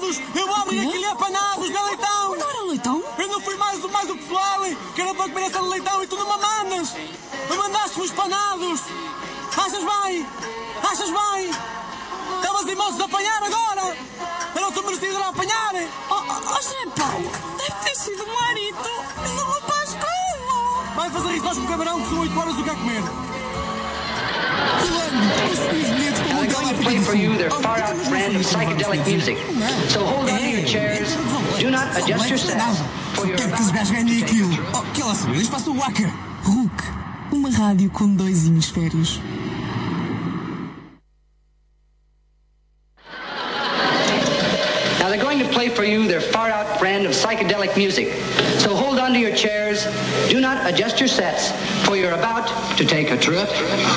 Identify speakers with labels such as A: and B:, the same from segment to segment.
A: apanados! Eu abri aquele apanados na Leitão!
B: Não era Leitão?
A: Eu não fui mais o pessoal que era para comer essa Leitão e tu não me mandas! Me mandaste os panados! Achas bem? Achas bem? Estavas em mãos de apanhar agora! Eu não estou merecido de apanhar!
B: José Paulo, deve ter sido o marido do rapaz como?
A: Vai fazer isso com o camarão que são 8 horas do que a comer!
C: Now they're going to play for you their far-out brand of psychedelic music. So hold on to your chairs. Do not adjust your sets. For your
A: Quero que os gajos ganhem aquilo! Oh, que lá são eles? Façam o Waka!
B: RUC, uma rádio com 2 hemisférios.
C: Now they're going to play for you their far-out brand of psychedelic music. So hold on to your chairs. Do not adjust your sets. For you're about to take a trip.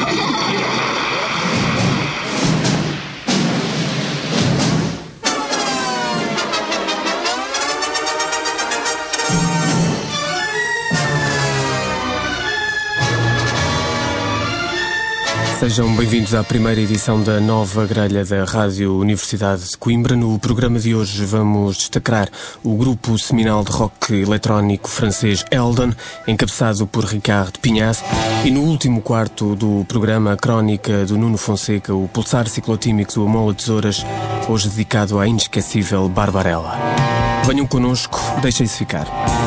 D: Sejam bem-vindos à primeira edição da nova grelha da Rádio Universidade de Coimbra. No programa de hoje vamos destacar o grupo seminal de rock eletrónico francês Eldon, encabeçado por Ricard Pignaz, e no último quarto do programa a crónica do Nuno Fonseca, o pulsar ciclotímico do Amola Tesouras, hoje dedicado à inesquecível Barbarella. Venham connosco, deixem-se ficar.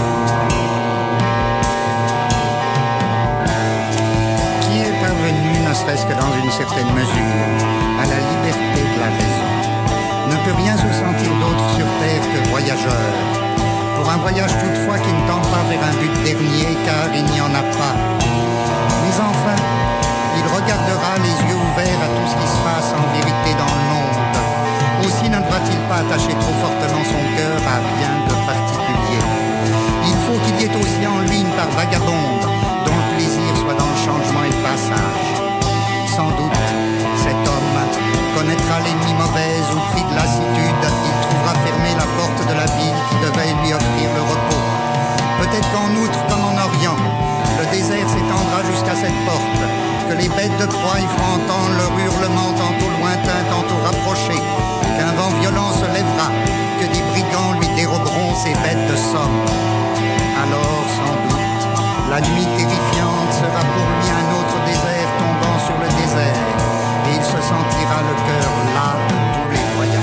E: Presque dans une certaine mesure, à la liberté de la raison, ne peut rien se sentir d'autre sur terre que voyageur. Pour un voyage toutefois qui ne tend pas vers un but dernier, car il n'y en a pas. Mais enfin, il regardera les yeux ouverts à tout ce qui se passe en vérité dans le monde. Aussi ne devra-t-il pas attacher trop fortement son cœur à rien de particulier. Il faut qu'il y ait aussi en lui une part vagabonde, dont le plaisir soit dans le changement et le passage. Sans doute, cet homme connaîtra les nuits mauvaises où, pris de lassitude, il trouvera fermée la porte de la ville qui devait lui offrir le repos. Peut-être qu'en outre, comme en Orient, le désert s'étendra jusqu'à cette porte, que les bêtes de proie y feront entendre leur hurlement tantôt lointain, tantôt rapproché, qu'un vent violent se lèvera, que des brigands lui déroberont ses bêtes de somme. Alors, sans doute, la nuit terrifiante sera pour lui un autre désert tombant sur le désert, et il se sentira le cœur las de tous les voyages.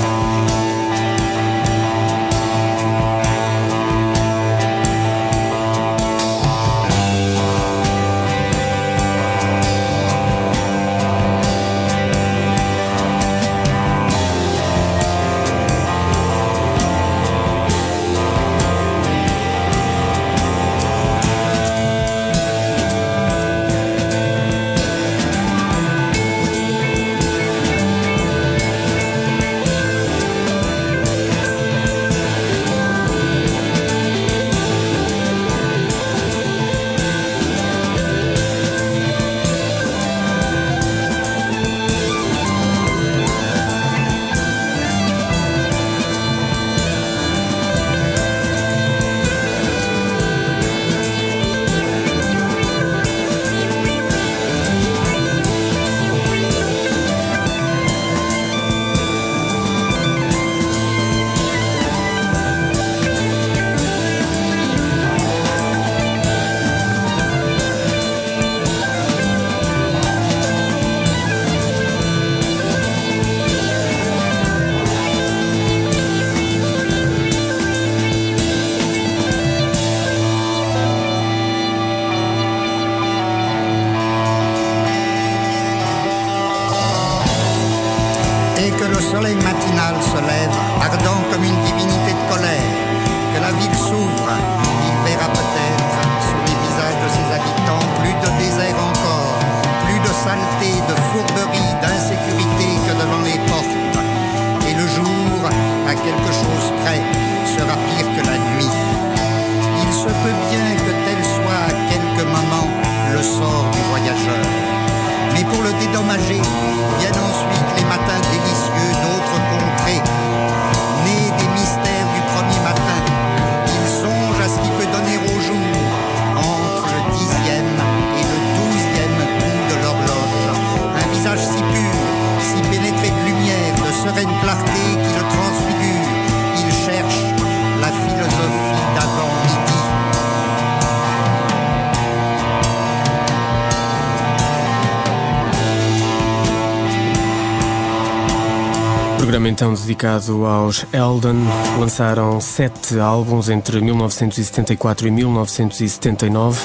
D: então dedicado aos Eldon. Lançaram 7 álbuns entre 1974 e 1979.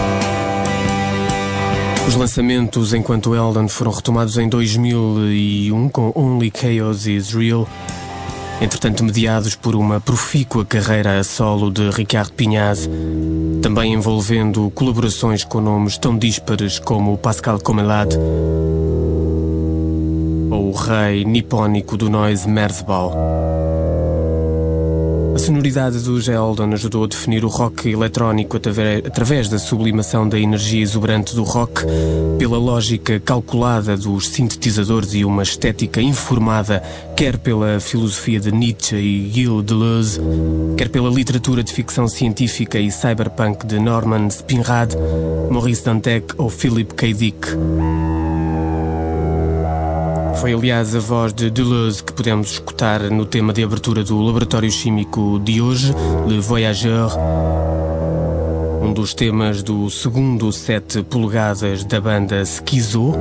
D: Os lançamentos enquanto Eldon foram retomados em 2001 com Only Chaos is Real, entretanto mediados por uma profícua carreira a solo de Ricard Pignaz, também envolvendo colaborações com nomes tão díspares como Pascal Comelade ou o rei nipónico do noise Merzbow. A sonoridade dos Eldon ajudou a definir o rock eletrónico através da sublimação da energia exuberante do rock, pela lógica calculada dos sintetizadores e uma estética informada, quer pela filosofia de Nietzsche e Gilles Deleuze, quer pela literatura de ficção científica e cyberpunk de Norman Spinrad, Maurice Dantec ou Philip K. Dick. Foi, aliás, a voz de Deleuze que podemos escutar no tema de abertura do Laboratório Químico de hoje, Le Voyageur, um dos temas do segundo 7 polegadas da banda Schizo,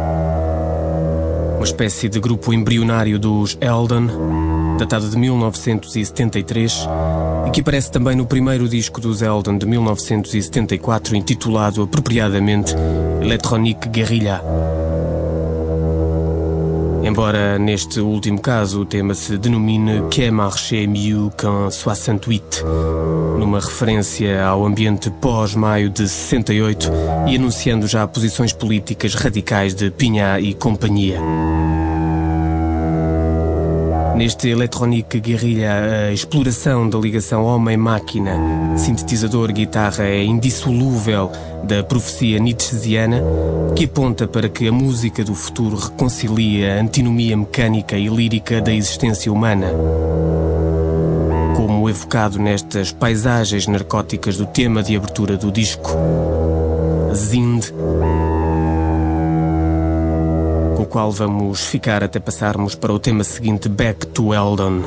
D: uma espécie de grupo embrionário dos Eldon, datado de 1973, e que aparece também no primeiro disco dos Eldon de 1974, intitulado apropriadamente Electronique Guerrilla. Embora neste último caso o tema se denomine Que marché mieux qu'en 68, numa referência ao ambiente pós-maio de 68 e anunciando já posições políticas radicais de Pignaz e companhia. Neste Electronique Guerrilla, a exploração da ligação homem-máquina, sintetizador-guitarra é indissolúvel da profecia nietzscheana, que aponta para que a música do futuro reconcilie a antinomia mecânica e lírica da existência humana. Como evocado nestas paisagens narcóticas do tema de abertura do disco, Zind, com o qual vamos ficar até passarmos para o tema seguinte, Back to Eldon.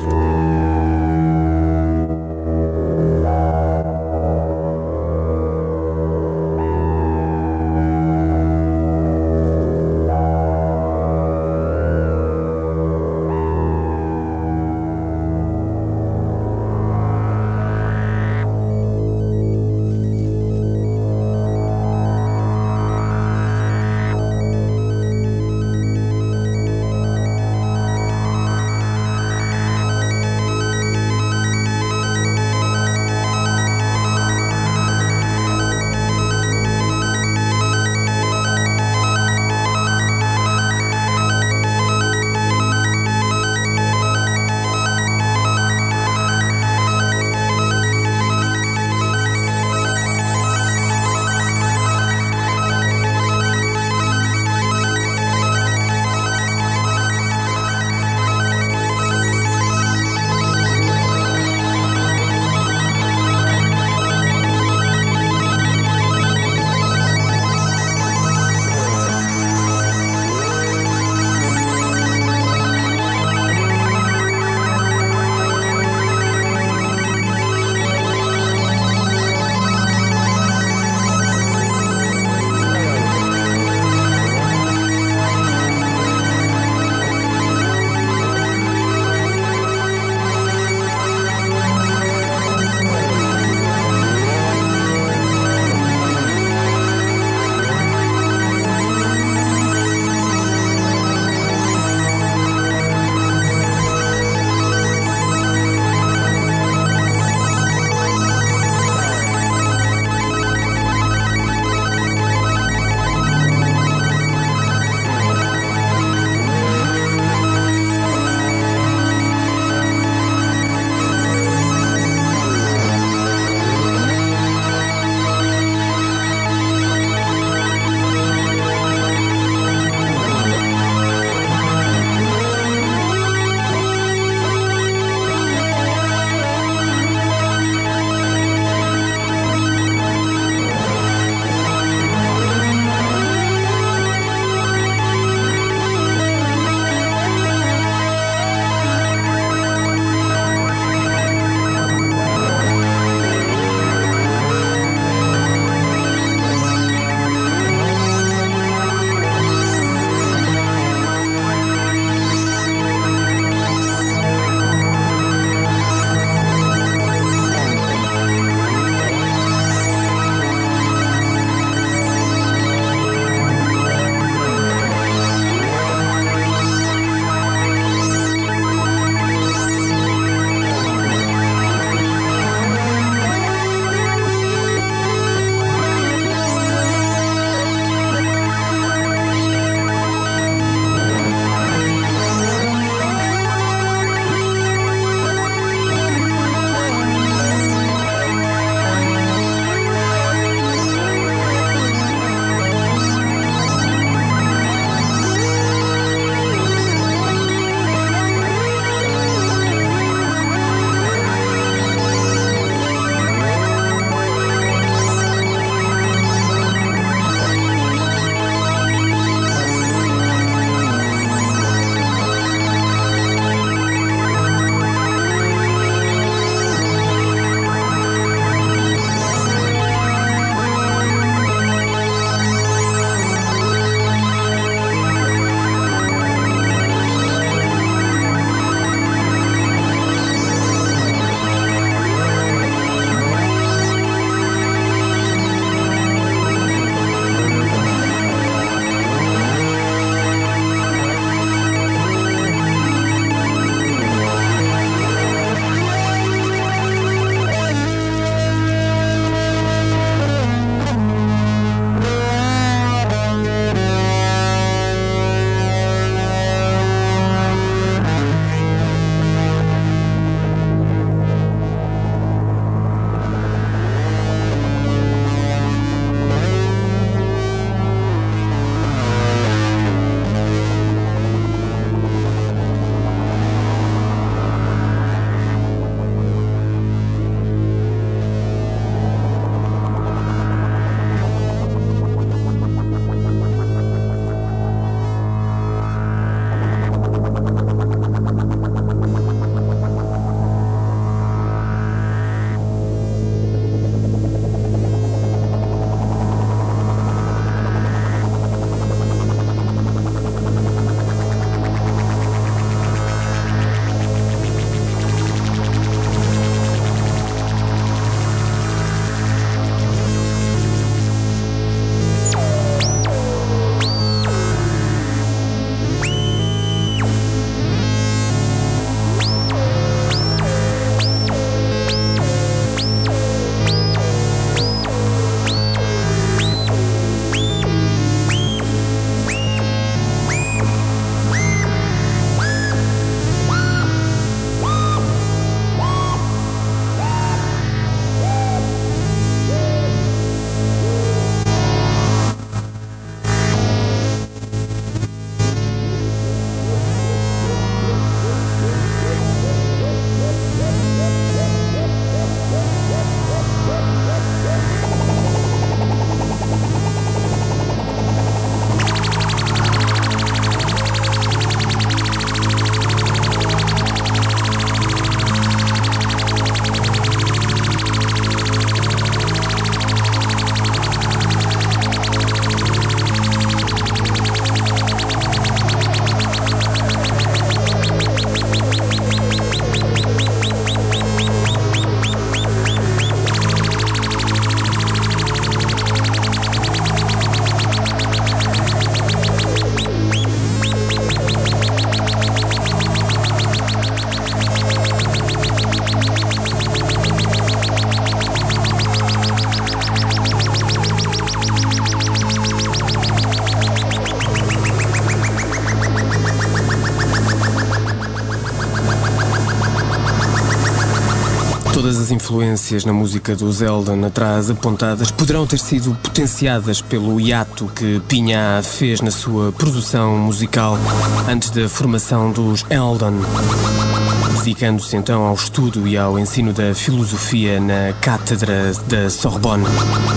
D: Todas as influências na música dos Eldon atrás apontadas poderão ter sido potenciadas pelo hiato que Piña fez na sua produção musical antes da formação dos Eldon, dedicando-se então ao estudo e ao ensino da filosofia na cátedra da Sorbonne.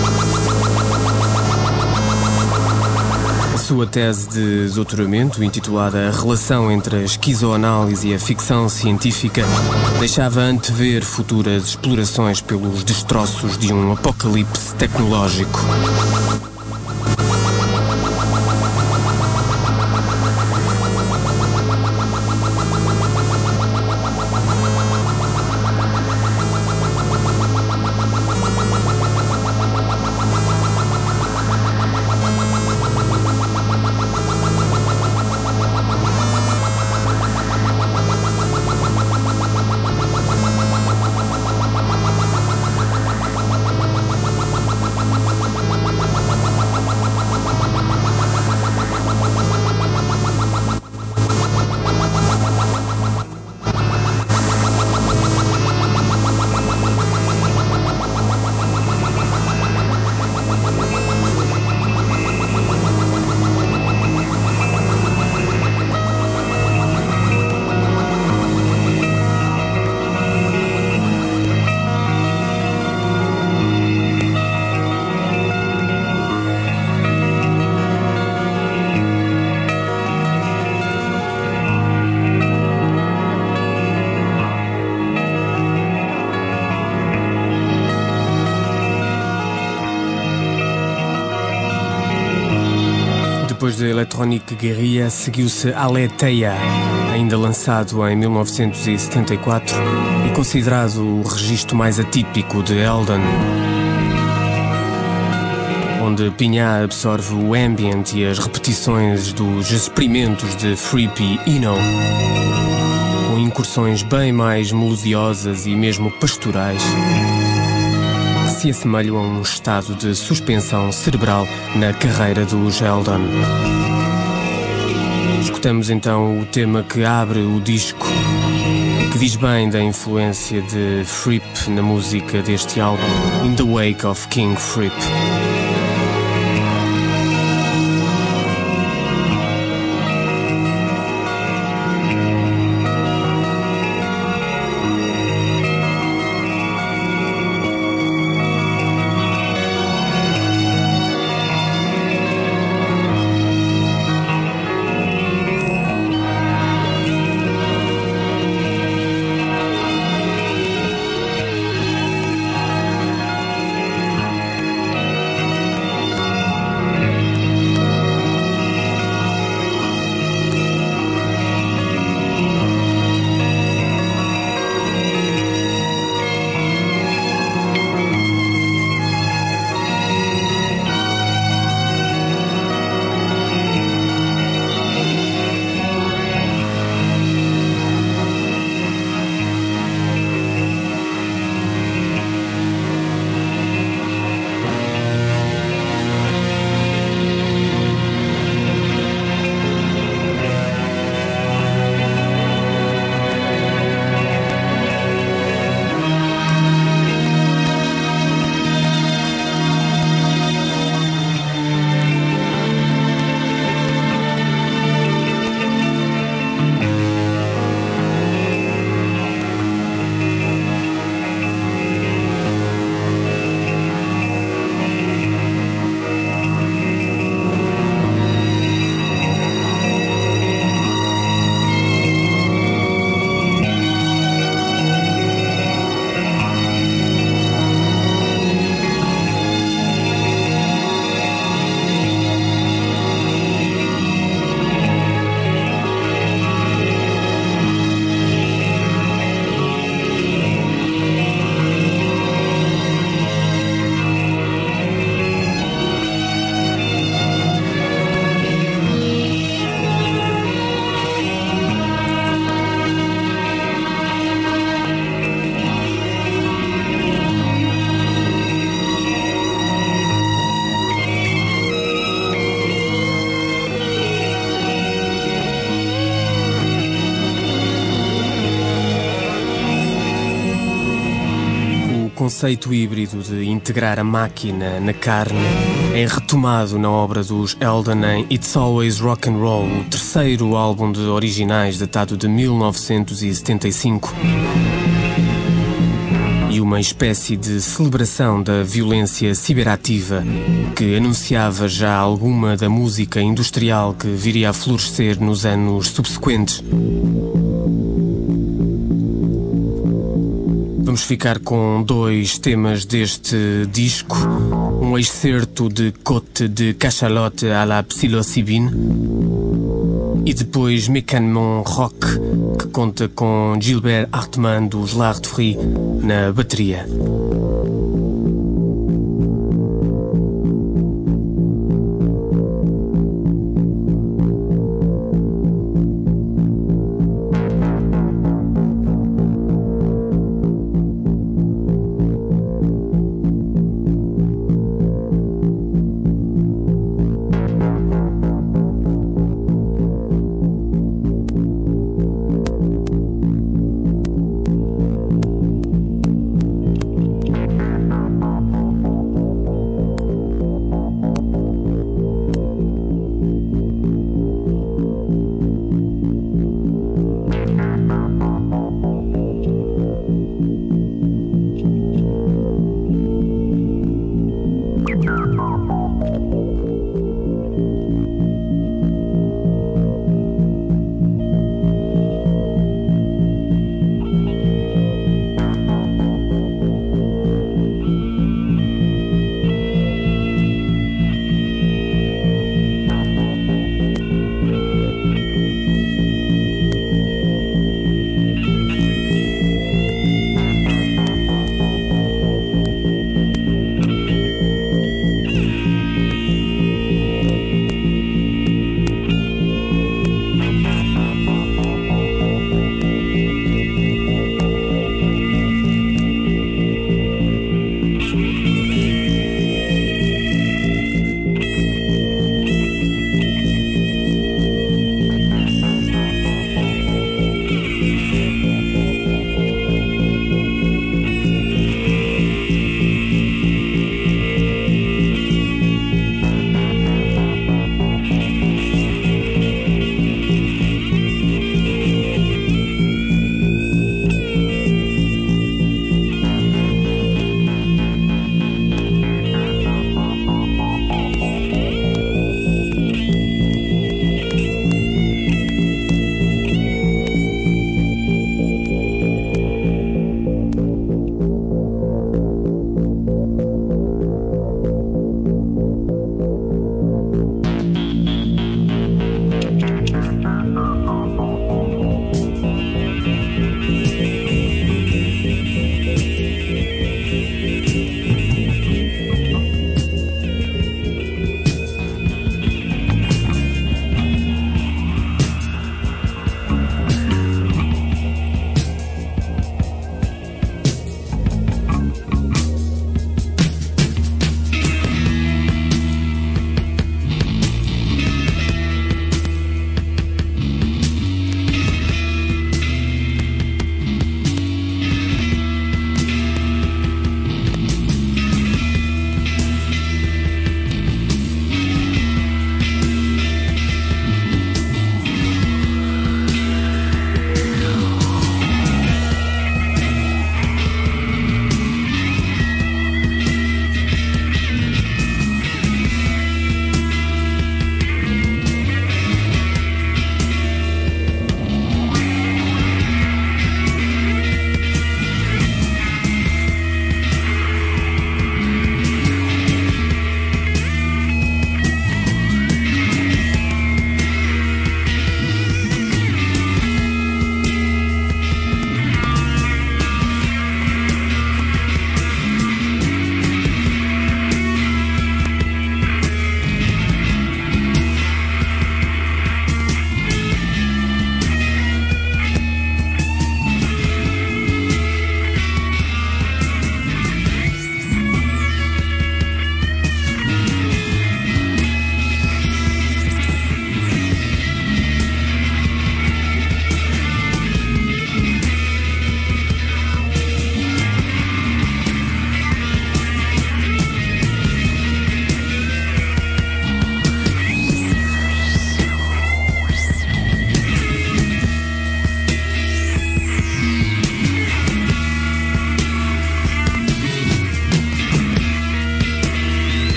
D: A sua tese de doutoramento, intitulada A Relação entre a Esquizoanálise e a Ficção Científica, deixava antever futuras explorações pelos destroços de um apocalipse tecnológico. Depois de Electronic Guerrilla, seguiu-se Aletheia, ainda lançado em 1974 e considerado o registro mais atípico de Eldon, onde Piña absorve o ambient e as repetições dos experimentos de Fripp e Eno, com incursões bem mais melodiosas e mesmo pastorais, que se assemelham a um estado de suspensão cerebral na carreira dos Eldon. Escutamos então o tema que abre o disco, que diz bem da influência de Fripp na música deste álbum, In the Wake of King Fripp. conceito híbrido de integrar a máquina na carne é retomado na obra dos Eldon em It's Always Rock and Roll, o terceiro álbum de originais datado de 1975. E uma espécie de celebração da violência ciberativa que anunciava já alguma da música industrial que viria a florescer nos anos subsequentes. Vamos ficar com dois temas deste disco, um excerto de Côte de Cachalote à la psilocybine e depois Mécanement Rock, que conta com Gilbert Hartmann dos L'Art-Free na bateria.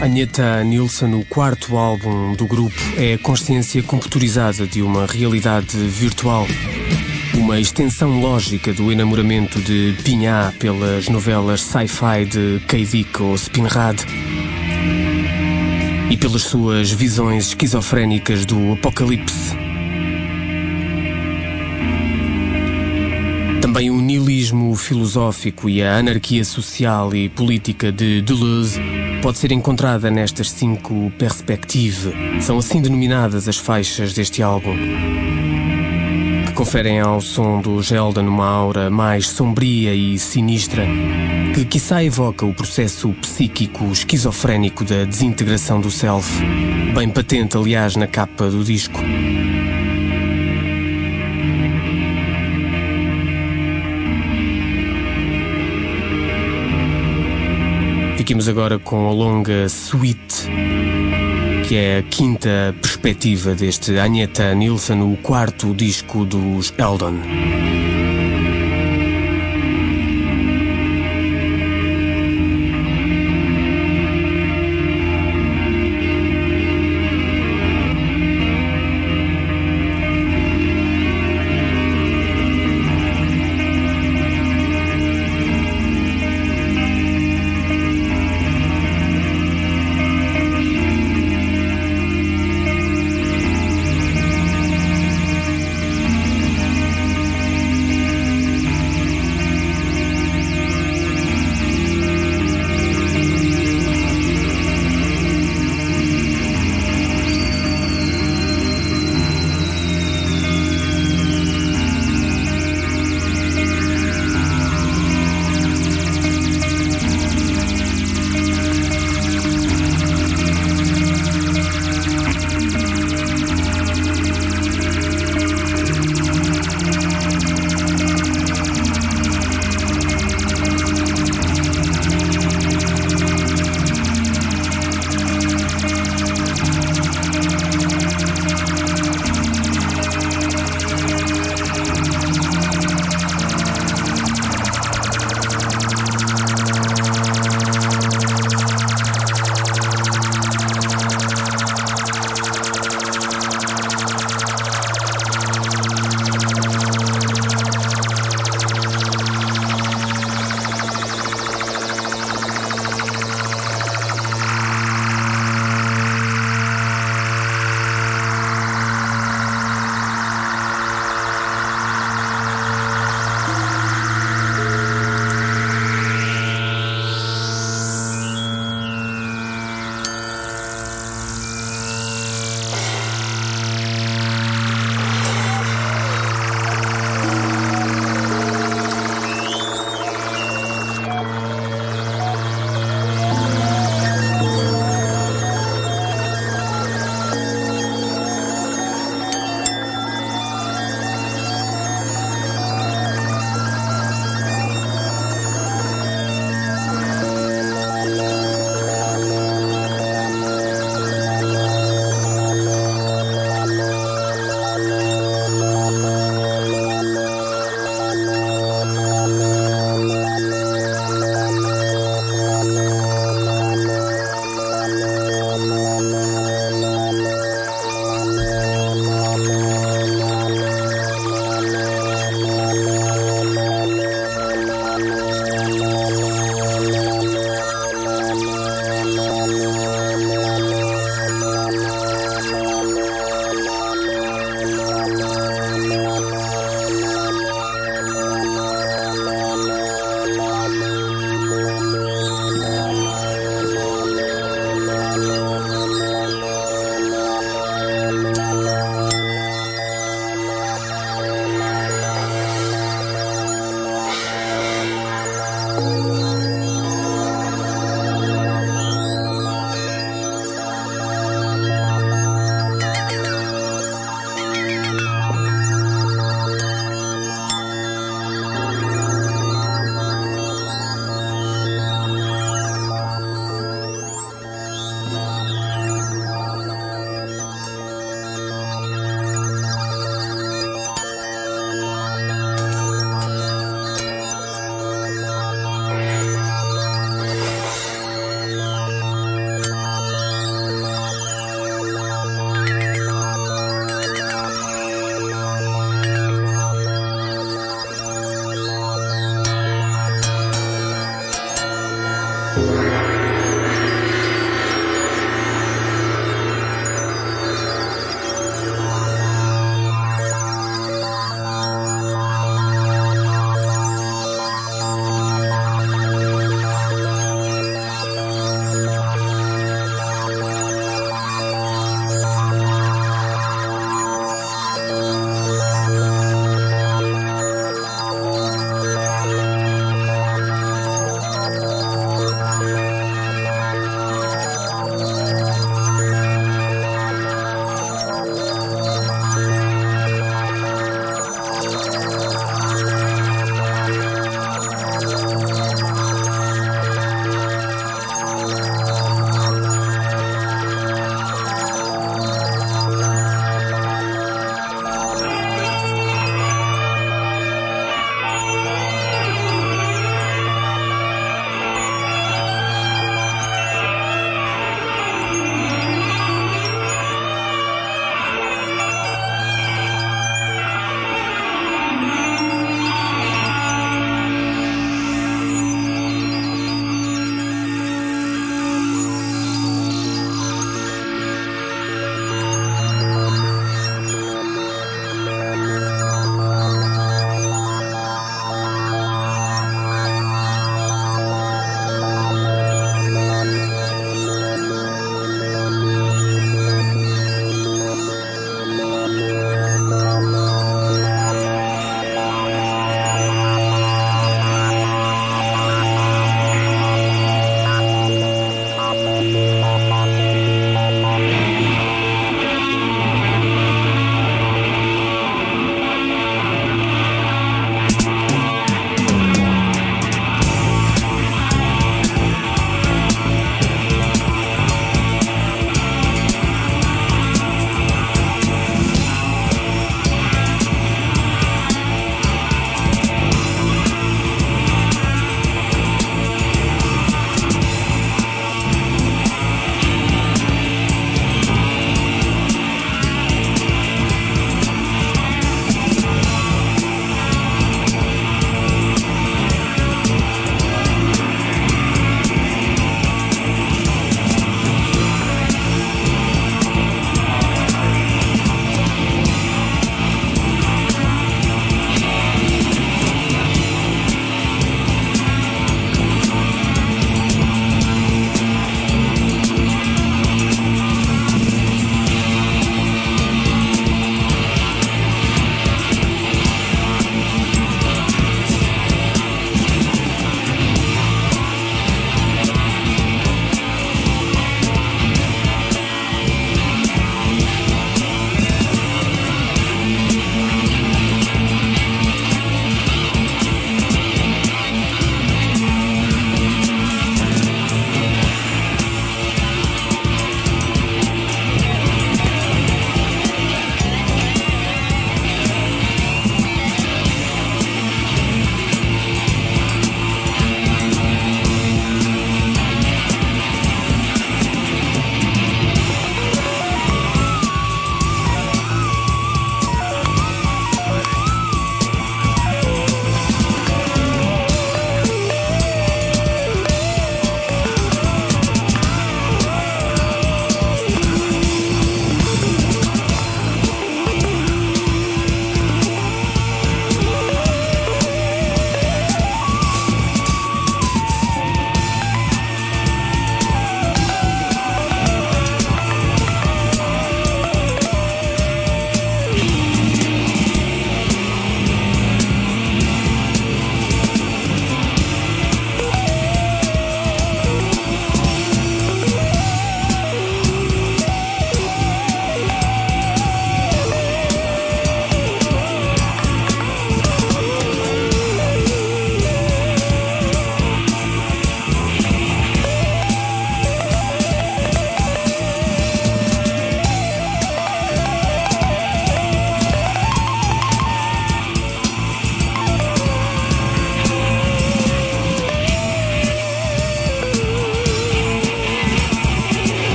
D: Agnetha Nilsson, o quarto álbum do grupo, é a consciência computurizada de uma realidade virtual. Uma extensão lógica do enamoramento de Piñá pelas novelas sci-fi de K. Dick ou Spinrad e pelas suas visões esquizofrénicas do apocalipse. Também o niilismo filosófico e a anarquia social e política de Deleuze pode ser encontrada nestas 5 perspectives. São assim denominadas as faixas deste álbum, que conferem ao som do Eldon uma aura mais sombria e sinistra, que quiçá evoca o processo psíquico esquizofrénico da desintegração do self, bem patente, aliás, na capa do disco. Fiquemos agora com a longa Suite, que é a 5ª perspectiva deste Agnetha Nilsson, o 4º disco dos Eldon.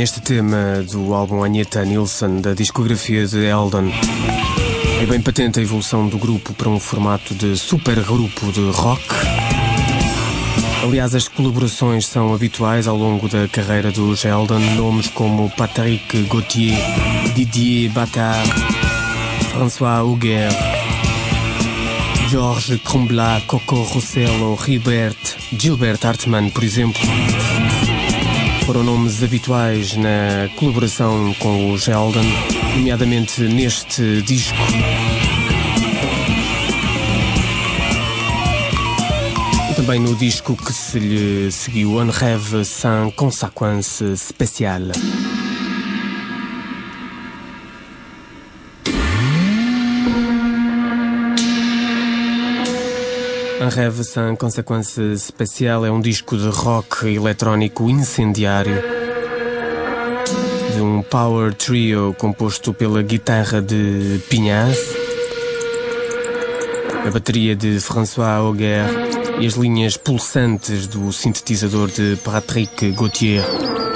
D: neste tema do álbum Agnetha Nilsson da discografia de Eldon. É bem patente a evolução do grupo para um formato de supergrupo de rock. Aliás, as colaborações são habituais ao longo da carreira dos Eldon. Nomes como Patrick Gauthier, Didier Battard, François Auger, Georges Crumblat, Coco Rossello, Gilbert Hartmann, por exemplo, foram nomes habituais na colaboração com os Eldon, nomeadamente neste disco. E também no disco que se lhe seguiu, Un Rêve sans conséquence spéciale. Un Rêve sans conséquence spéciale é um disco de rock eletrónico incendiário de um power trio composto pela guitarra de Pignaz, a bateria de François Auger e as linhas pulsantes do sintetizador de Patrick Gauthier.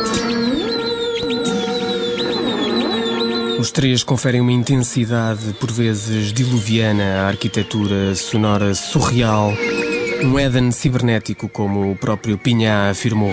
D: Os três conferem uma intensidade, por vezes diluviana, à arquitetura sonora surreal, um Éden cibernético, como o próprio Pignaz afirmou.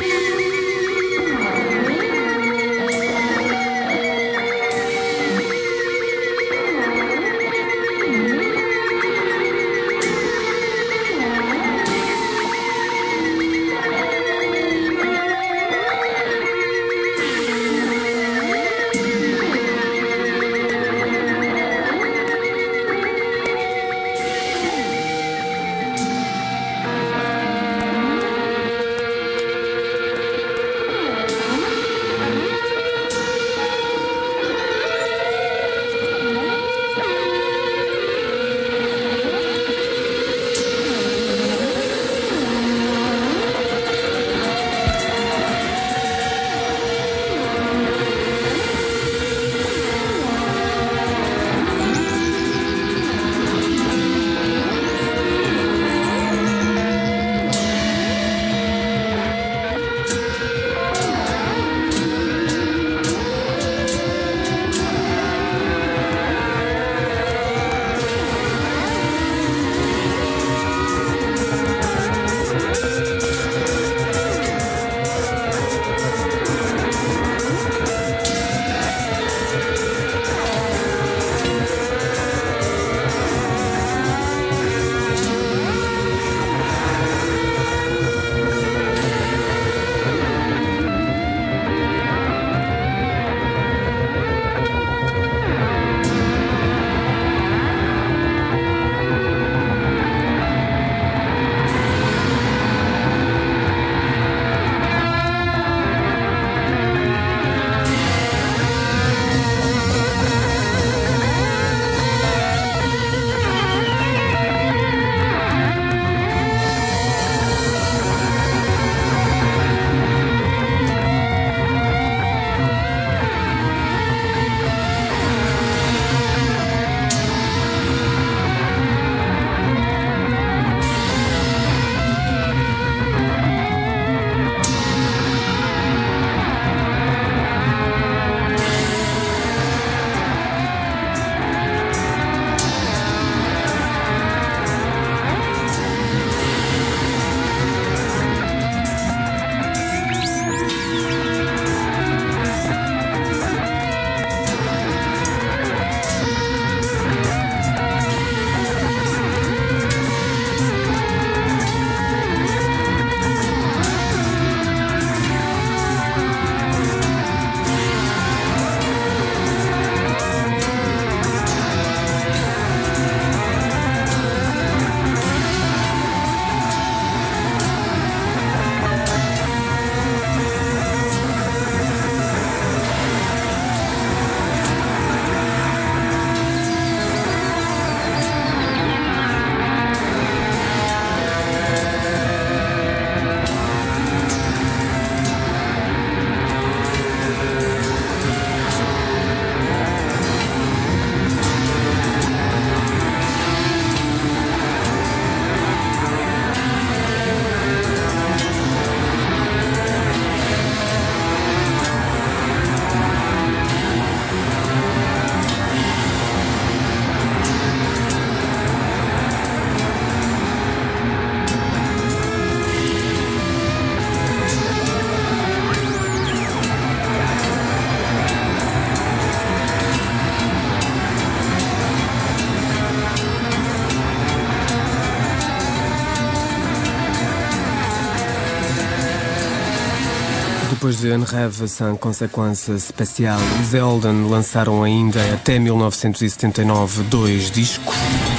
D: Depois de Un Rêve sans conséquence spéciale, os Eldon lançaram ainda até 1979 2 discos.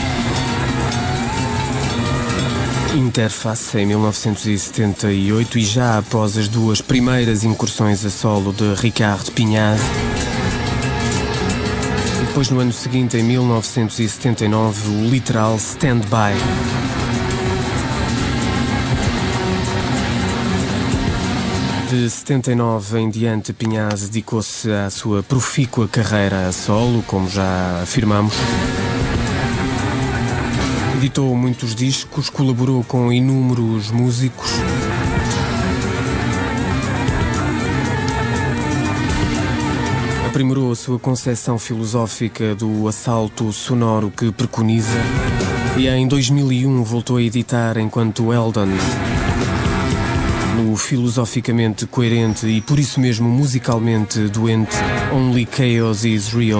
D: Interface em 1978 e já após as duas primeiras incursões a solo de Ricard Pignaz. E depois no ano seguinte, em 1979, o literal Stand By. De 79 em diante, Pignaz dedicou-se à sua profícua carreira a solo, como já afirmamos. Editou muitos discos, colaborou com inúmeros músicos. Aprimorou a sua concepção filosófica do assalto sonoro que preconiza e em 2001 voltou a editar enquanto Eldon, no filosoficamente coerente e por isso mesmo musicalmente doente Only Chaos is Real.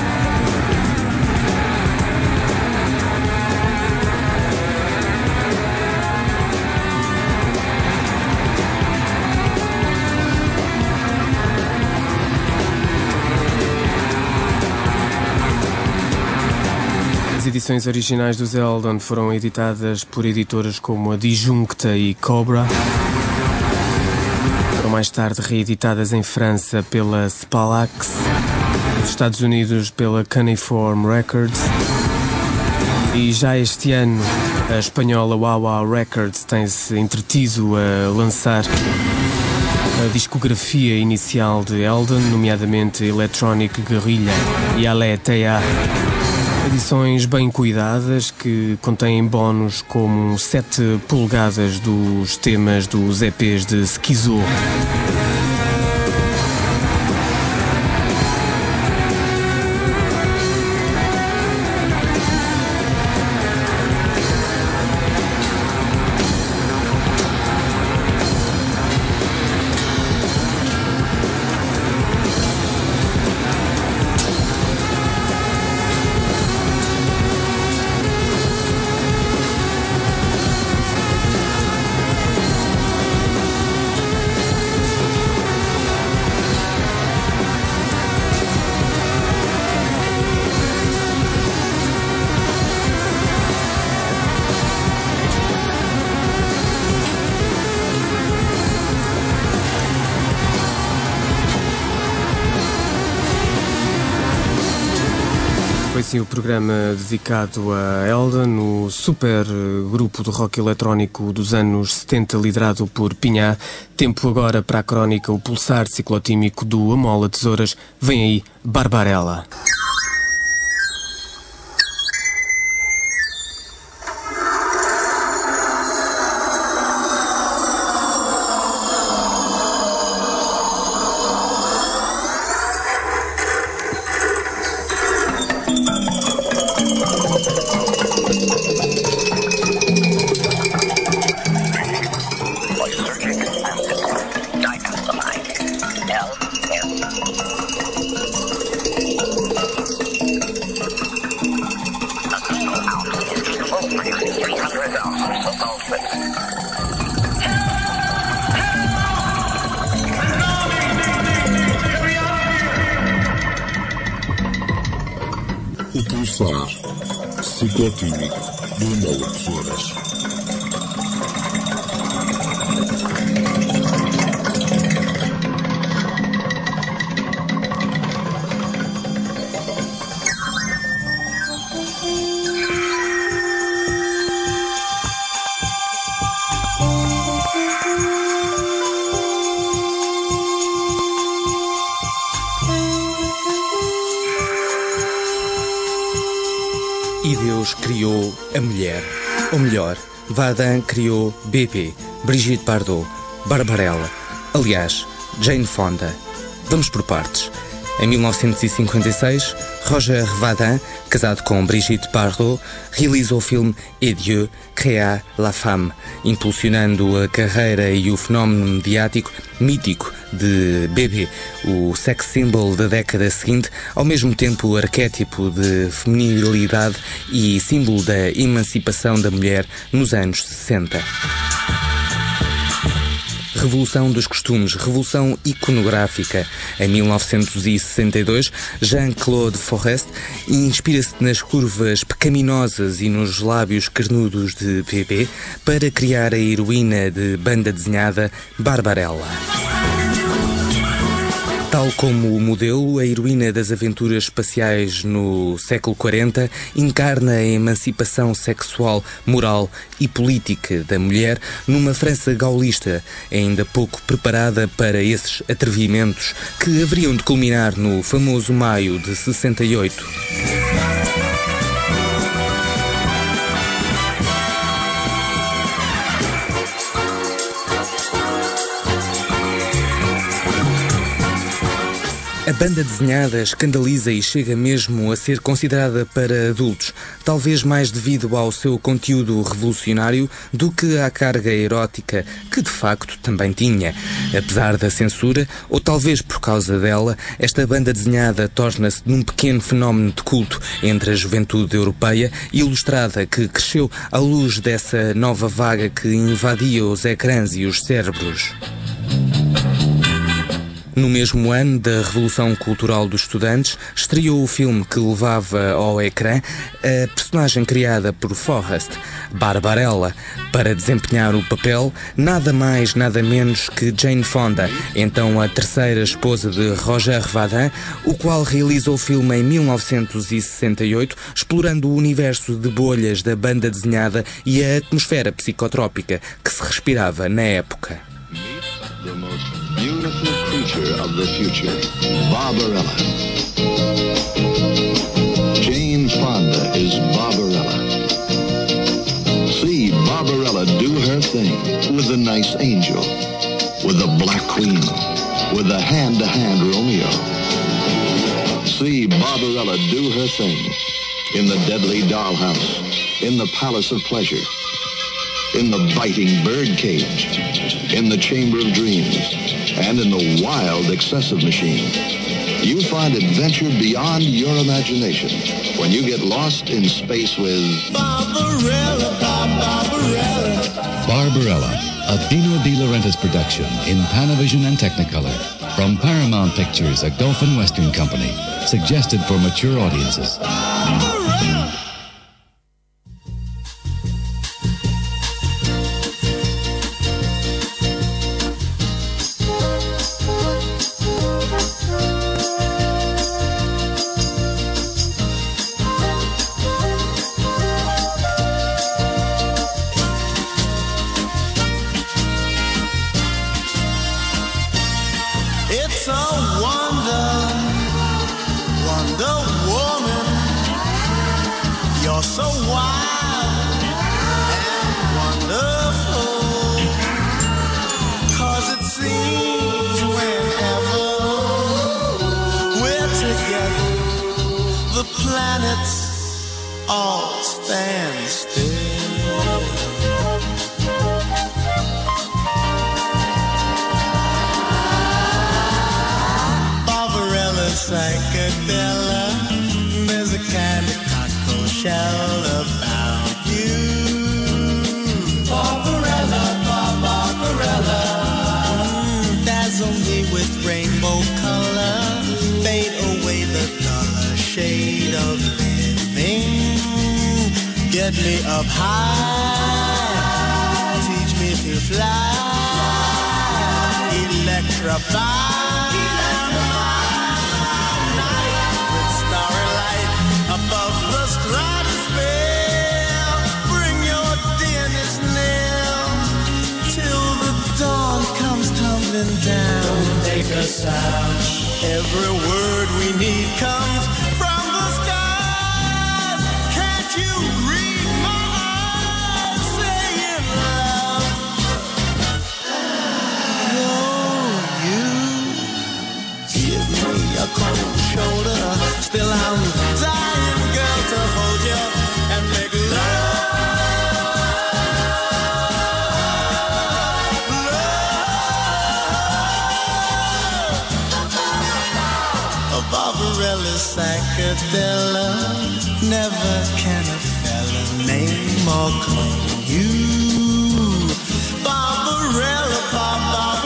D: As edições originais dos Eldon foram editadas por editoras como a Disjuncta e Cobra. Foram mais tarde reeditadas em França pela Spalax, nos Estados Unidos pela Cuneiform Records e já este ano a espanhola Wawa Records tem-se entretido a lançar a discografia inicial de Eldon, nomeadamente Electronic Guerrilla e Aletheia. Edições bem cuidadas que contêm bónus como 7 polegadas dos temas dos EPs de Schizo. Foi sim o programa dedicado a Eldon, o super grupo de rock eletrónico dos anos 70 liderado por Pignaz. Tempo agora para a crónica, o pulsar ciclotímico do Amola Tesouras. Vem aí, Barbarella.
F: O pulsar ciclotímico do Amola Tesouras.
G: E Deus criou a mulher. Ou melhor, Vadin criou Bébé, Brigitte Bardot, Barbarella. Aliás, Jane Fonda. Vamos por partes. Em 1956, Roger Vadin, casado com Brigitte Bardot, realizou o filme Et Dieu créa la femme, impulsionando a carreira e o fenómeno mediático mítico de Bébé, o sex symbol da década seguinte, ao mesmo tempo arquétipo de feminilidade e símbolo da emancipação da mulher nos anos 60. revolução dos costumes, revolução iconográfica. Em 1962, Jean-Claude Forest inspira-se nas curvas pecaminosas e nos lábios carnudos de Bébé para criar a heroína de banda desenhada Barbarella. Tal como o modelo, a heroína das aventuras espaciais no século 40 encarna a emancipação sexual, moral e política da mulher numa França gaulista, ainda pouco preparada para esses atrevimentos que haveriam de culminar no famoso maio de 68. A banda desenhada escandaliza e chega mesmo a ser considerada para adultos, talvez mais devido ao seu conteúdo revolucionário do que à carga erótica que de facto também tinha. Apesar da censura, ou talvez por causa dela, esta banda desenhada torna-se num pequeno fenómeno de culto entre a juventude europeia, ilustrada que cresceu à luz dessa nova vaga que invadia os ecrãs e os cérebros. No mesmo ano da Revolução Cultural dos Estudantes, estreou o filme que levava ao ecrã a personagem criada por Forrest, Barbarella, para desempenhar o papel nada mais nada menos que Jane Fonda, então a terceira esposa de Roger Vadim, o qual realizou o filme em 1968, explorando o universo de bolhas da banda desenhada e a atmosfera psicotrópica que se respirava na época.
H: The most beautiful creature of the future, Barbarella. Jane Fonda is Barbarella. See Barbarella do her thing with the nice angel, with the black queen, with the hand-to-hand Romeo. See Barbarella do her thing in the deadly dollhouse, in the palace of pleasure, in the biting birdcage, in the chamber of dreams, and in the wild excessive machine. You find adventure beyond your imagination when you get lost in space with Barbarella, Barbarella.
I: Barbarella, a Dino De Laurentiis production in Panavision and Technicolor. From Paramount Pictures, a Gulf and Western company. Suggested for mature audiences.
A: It's a wonder, Wonder Woman. You're so wild and wonderful. 'Cause it seems whenever we're together, the planets all stand still. Psychedella, there's a kind of cocktail shell about you. Barbarella, Barbarella, dazzle me with rainbow color, fade away the duller shade of living. Get me up high, teach me to fly, electrify. Above the stratosphere, bring your dearness near, till the dawn comes tumbling down. Don't make a sound. Every word we need comes from the skies. Can't you read my eyes saying love? Oh, you give me a cold shoulder. Still I'm dying, girl, to hold you and make love. A Barbarella psychedella, never can a fella name or claim you. Barbarella, Barbarella.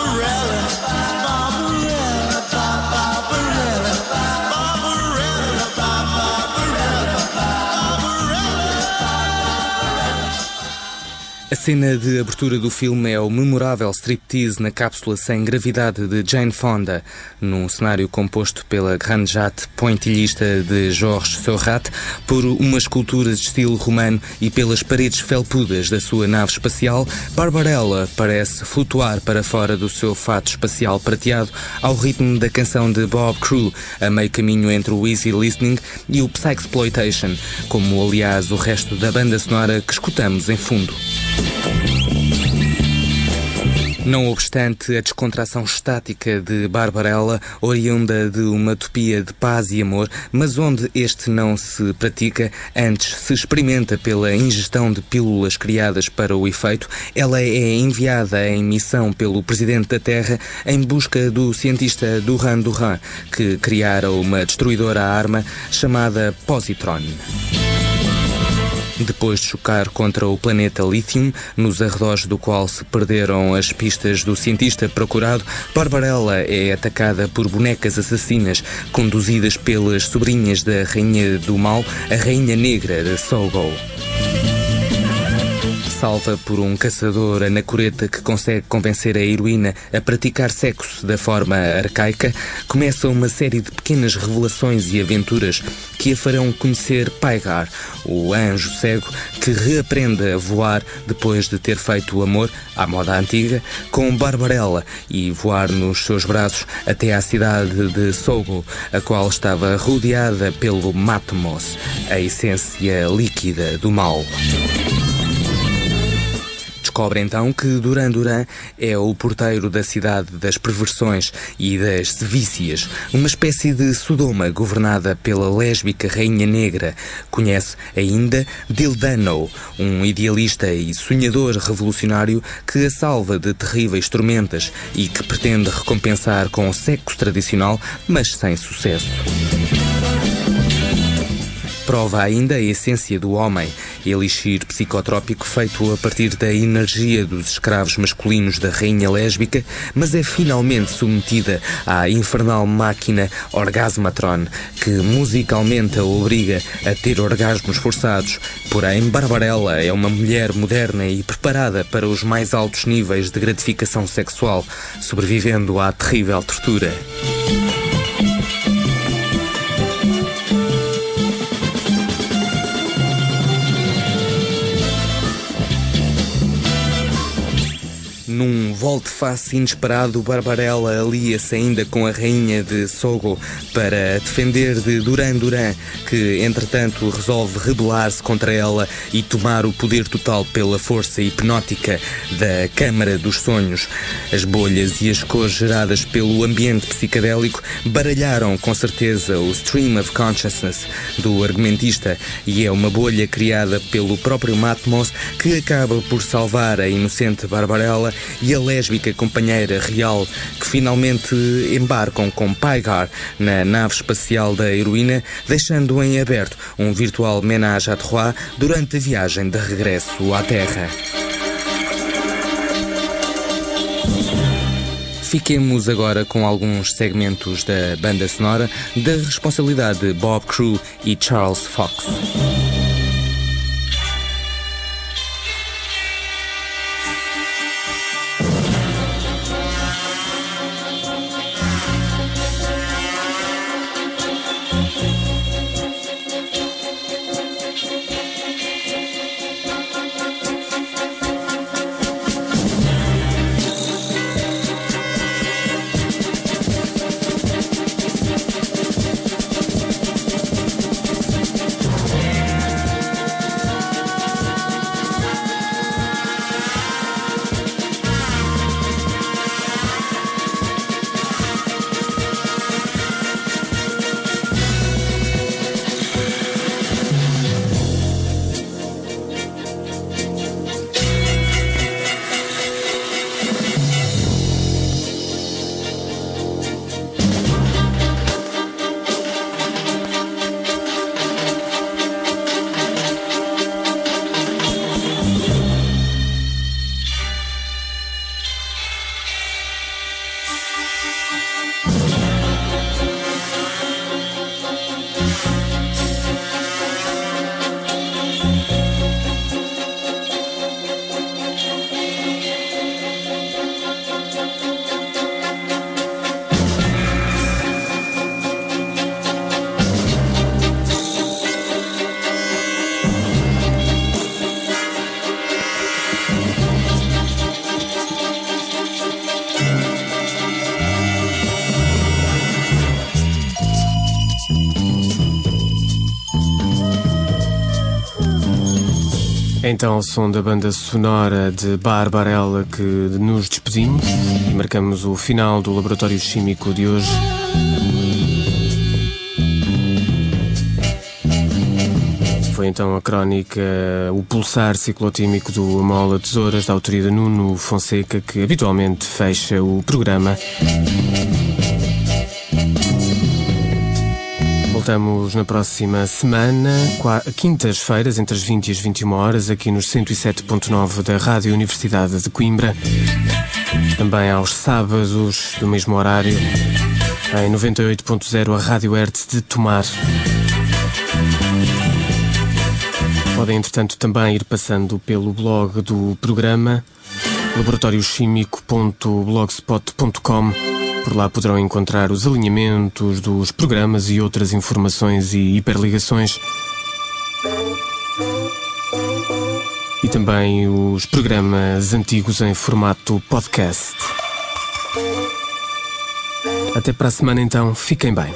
G: cena de abertura do filme é o memorável striptease na cápsula sem gravidade de Jane Fonda, num cenário composto pela grande jatte pointilhista de Georges Seurat, por uma escultura de estilo romano e pelas paredes felpudas da sua nave espacial. Barbarella parece flutuar para fora do seu fato espacial prateado ao ritmo da canção de Bob Crew, a meio caminho entre o easy listening e o psychexploitation, como aliás o resto da banda sonora que escutamos em fundo. Não obstante a descontração estática de Barbarella, oriunda de uma utopia de paz e amor, mas onde este não se pratica, antes se experimenta pela ingestão de pílulas criadas para o efeito, ela é enviada em missão pelo Presidente da Terra em busca do cientista Duran Duran, que criara uma destruidora arma chamada Positron. Depois de chocar contra o planeta Lithium, nos arredores do qual se perderam as pistas do cientista procurado, Barbarella é atacada por bonecas assassinas conduzidas pelas sobrinhas da Rainha do Mal, a Rainha Negra de Sogo. Salva por um caçador anacoreta que consegue convencer a heroína a praticar sexo da forma arcaica, começa uma série de pequenas revelações e aventuras que a farão conhecer Pygar, o anjo cego que reaprende a voar depois de ter feito o amor, à moda antiga, com Barbarella e voar nos seus braços até à cidade de Sogo, a qual estava rodeada pelo Matmos, a essência líquida do mal. Descobre então que Duran Duran é o porteiro da cidade das perversões e das sevícias, uma espécie de Sodoma governada pela lésbica Rainha Negra. Conhece ainda Dildano, um idealista e sonhador revolucionário que a salva de terríveis tormentas e que pretende recompensar com sexo tradicional, mas sem sucesso. Prova ainda a essência do homem, elixir psicotrópico feito a partir da energia dos escravos masculinos da rainha lésbica, mas é finalmente submetida à infernal máquina Orgasmatron, que musicalmente a obriga a ter orgasmos forçados. Porém, Barbarella é uma mulher moderna e preparada para os mais altos níveis de gratificação sexual, sobrevivendo à terrível tortura. Num volte-face inesperado, Barbarella alia-se ainda com a rainha de Sogo para defender de Duran Duran, que entretanto resolve rebelar-se contra ela e tomar o poder total pela força hipnótica da Câmara dos Sonhos. As bolhas e as cores geradas pelo ambiente psicadélico baralharam com certeza o stream of consciousness do argumentista, e é uma bolha criada pelo próprio Matmos que acaba por salvar a inocente Barbarella e a lésbica companheira real, que finalmente embarcam com Pygar na nave espacial da heroína, deixando em aberto um virtual ménage à trois durante a viagem de regresso à Terra. Fiquemos agora com alguns segmentos da banda sonora, da responsabilidade de Bob Crew e Charles Fox.
D: Então, ao som da banda sonora de Barbarella, que nos despedimos e marcamos o final do Laboratório Químico de hoje. Foi então a crónica O Pulsar Ciclotímico do Amola Tesouras, da autoria de Nuno Fonseca, que habitualmente fecha o programa. Voltamos na próxima semana, quintas-feiras, entre as 20 e as 21 horas, aqui nos 107.9 da Rádio Universidade de Coimbra. Também aos sábados, do mesmo horário, em 98.0, a Rádio Hertz de Tomar. Podem, entretanto, também ir passando pelo blog do programa, laboratórioquimico.blogspot.com. Por lá poderão encontrar os alinhamentos dos programas e outras informações e hiperligações. E também os programas antigos em formato podcast. Até para a semana, então. Fiquem bem.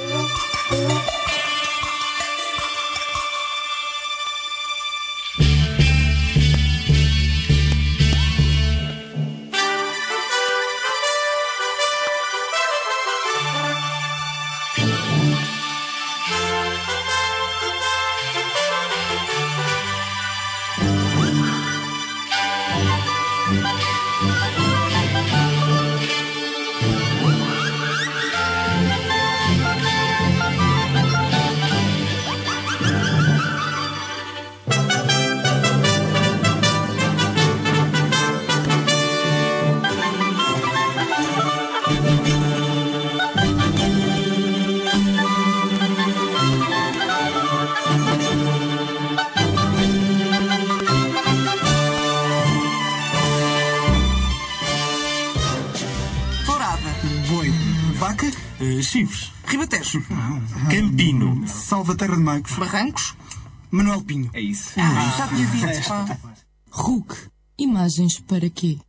A: Chifres.
J: Ribatejo.
A: Campino. Salvaterra de Magos.
J: Barrancos.
A: Manuel Pinho.
J: É isso. Já tinha dito, pá.
B: RUC. Imagens para quê?